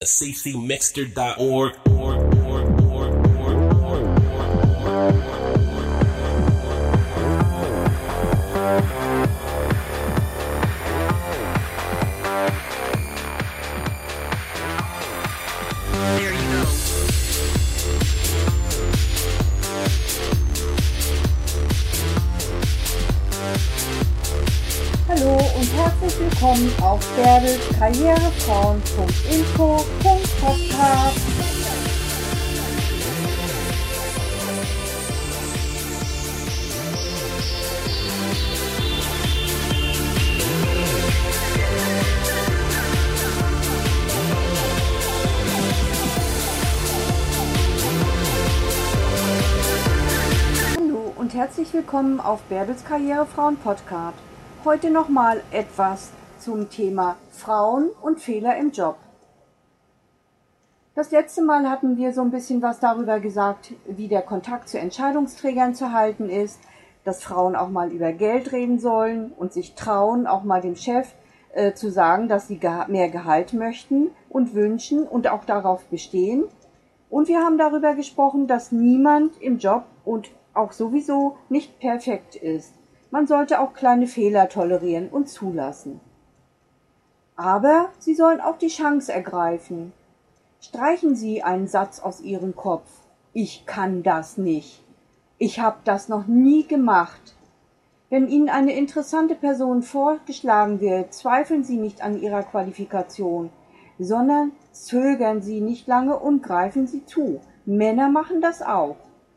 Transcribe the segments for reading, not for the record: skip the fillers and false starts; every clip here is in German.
ccmixter.org. Hallo und herzlich willkommen auf Bärbels Karrierefrauen.info.podcast. Hallo und herzlich willkommen auf Bärbels Karrierefrauen-Podcast. Heute nochmal etwas zum Thema Frauen und Fehler im Job. Das letzte Mal hatten wir so ein bisschen was darüber gesagt, wie der Kontakt zu Entscheidungsträgern zu halten ist, dass Frauen auch mal über Geld reden sollen und sich trauen, auch mal dem Chef zu sagen, dass sie mehr Gehalt möchten und wünschen und auch darauf bestehen. Und wir haben darüber gesprochen, dass niemand im Job und auch sowieso nicht perfekt ist. Man sollte auch kleine Fehler tolerieren und zulassen. Aber Sie sollen auch die Chance ergreifen. Streichen Sie einen Satz aus Ihrem Kopf. Ich kann das nicht. Ich habe das noch nie gemacht. Wenn Ihnen eine interessante Person vorgeschlagen wird, zweifeln Sie nicht an Ihrer Qualifikation, sondern zögern Sie nicht lange und greifen Sie zu. Männer machen das auch.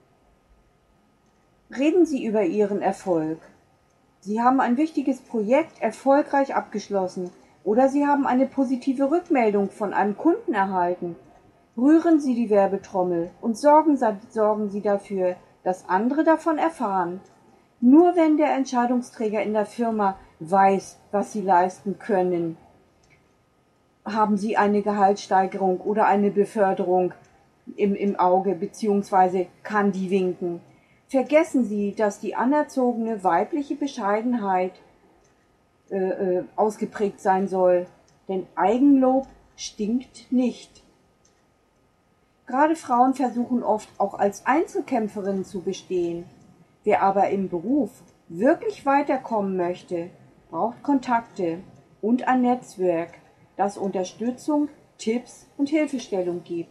Reden Sie über Ihren Erfolg. Sie haben ein wichtiges Projekt erfolgreich abgeschlossen oder Sie haben eine positive Rückmeldung von einem Kunden erhalten. Rühren Sie die Werbetrommel und sorgen Sie dafür, dass andere davon erfahren. Nur wenn der Entscheidungsträger in der Firma weiß, was Sie leisten können, haben Sie eine Gehaltssteigerung oder eine Beförderung im Auge bzw. kann die winken. Vergessen Sie, dass die anerzogene weibliche Bescheidenheit ausgeprägt sein soll, denn Eigenlob stinkt nicht. Gerade Frauen versuchen oft auch als Einzelkämpferinnen zu bestehen. Wer aber im Beruf wirklich weiterkommen möchte, braucht Kontakte und ein Netzwerk, das Unterstützung, Tipps und Hilfestellung gibt.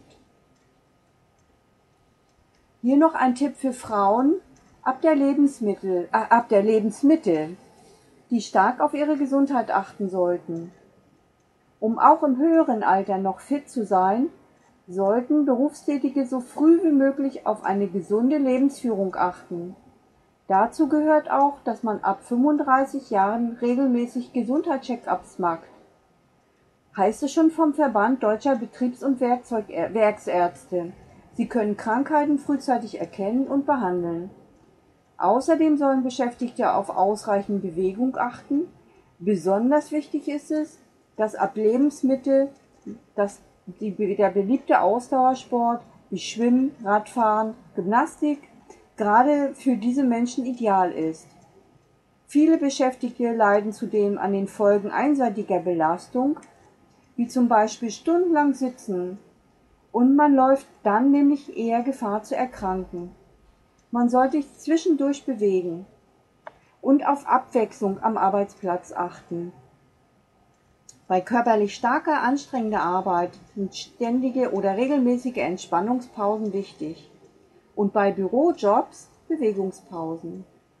Hier noch ein Tipp für Frauen ab der Lebensmittel, die stark auf ihre Gesundheit achten sollten. Um auch im höheren Alter noch fit zu sein, sollten Berufstätige so früh wie möglich auf eine gesunde Lebensführung achten. Dazu gehört auch, dass man ab 35 Jahren regelmäßig Gesundheitscheckups macht. Heißt es schon vom Verband Deutscher Betriebs- und Werksärzte. Sie können Krankheiten frühzeitig erkennen und behandeln. Außerdem sollen Beschäftigte auf ausreichend Bewegung achten. Besonders wichtig ist es, dass ab Lebensmittel der beliebte Ausdauersport wie Schwimmen, Radfahren, Gymnastik gerade für diese Menschen ideal ist. Viele Beschäftigte leiden zudem an den Folgen einseitiger Belastung, wie zum Beispiel stundenlang sitzen. Und man läuft dann nämlich eher Gefahr zu erkranken. Man sollte sich zwischendurch bewegen und auf Abwechslung am Arbeitsplatz achten. Bei körperlich starker, anstrengender Arbeit sind ständige oder regelmäßige Entspannungspausen wichtig und bei Bürojobs Bewegungspausen.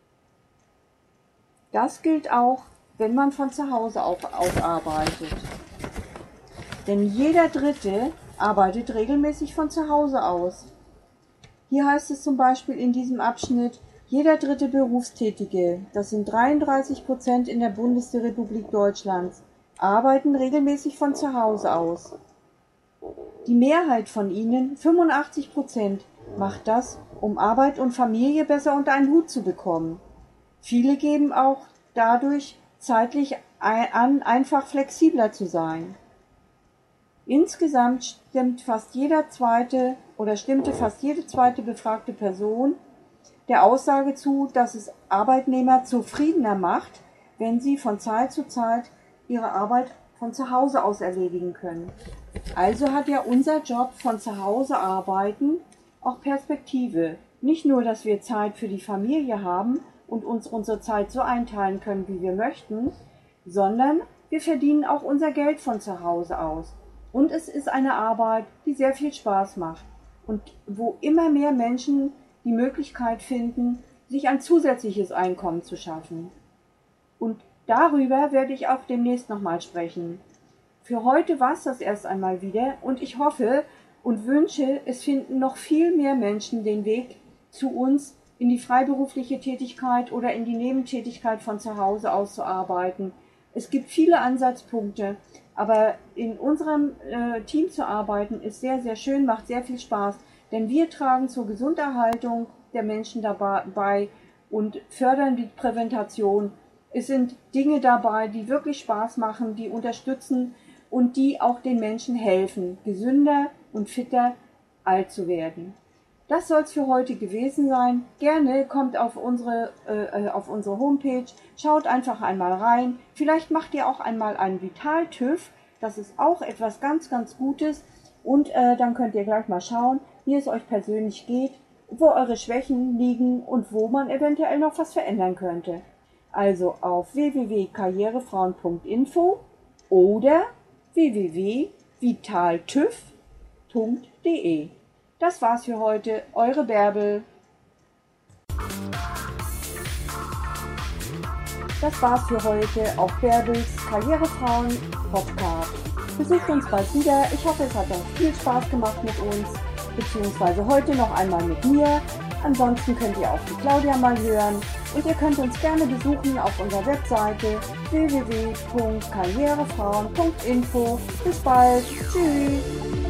Das gilt auch, wenn man von zu Hause aus arbeitet. Denn jeder Dritte arbeitet regelmäßig von zu Hause aus. Hier heißt es zum Beispiel in diesem Abschnitt, jeder dritte Berufstätige, das sind 33% in der Bundesrepublik Deutschlands, arbeiten regelmäßig von zu Hause aus. Die Mehrheit von ihnen, 85%, macht das, um Arbeit und Familie besser unter einen Hut zu bekommen. Viele geben auch dadurch zeitlich an, einfach flexibler zu sein. Insgesamt stimmte fast jede zweite befragte Person der Aussage zu, dass es Arbeitnehmer zufriedener macht, wenn sie von Zeit zu Zeit ihre Arbeit von zu Hause aus erledigen können. Also hat ja unser Job von zu Hause arbeiten auch Perspektive. Nicht nur, dass wir Zeit für die Familie haben und uns unsere Zeit so einteilen können, wie wir möchten, sondern wir verdienen auch unser Geld von zu Hause aus. Und es ist eine Arbeit, die sehr viel Spaß macht und wo immer mehr Menschen die Möglichkeit finden, sich ein zusätzliches Einkommen zu schaffen. Und darüber werde ich auch demnächst nochmal sprechen. Für heute war es das erst einmal wieder und ich hoffe und wünsche, es finden noch viel mehr Menschen den Weg zu uns in die freiberufliche Tätigkeit oder in die Nebentätigkeit von zu Hause aus zu arbeiten. Es gibt viele Ansatzpunkte, aber in unserem Team zu arbeiten ist sehr, sehr schön, macht sehr viel Spaß, denn wir tragen zur Gesunderhaltung der Menschen dabei bei und fördern die Prävention. Es sind Dinge dabei, die wirklich Spaß machen, die unterstützen und die auch den Menschen helfen, gesünder und fitter alt zu werden. Das soll es für heute gewesen sein. Gerne kommt auf unsere Homepage, schaut einfach einmal rein. Vielleicht macht ihr auch einmal einen Vital-TÜV. Das ist auch etwas ganz, ganz Gutes. Und dann könnt ihr gleich mal schauen, wie es euch persönlich geht, wo eure Schwächen liegen und wo man eventuell noch was verändern könnte. Also auf www.karrierefrauen.info oder www.vitaltüv.de. Das war's für heute, eure Bärbel. Das war's für heute auf Bärbels Karrierefrauen Podcast. Besucht uns bald wieder. Ich hoffe, es hat euch viel Spaß gemacht mit uns, beziehungsweise heute noch einmal mit mir. Ansonsten könnt ihr auch die Claudia mal hören und ihr könnt uns gerne besuchen auf unserer Webseite www.karrierefrauen.info. Bis bald. Tschüss.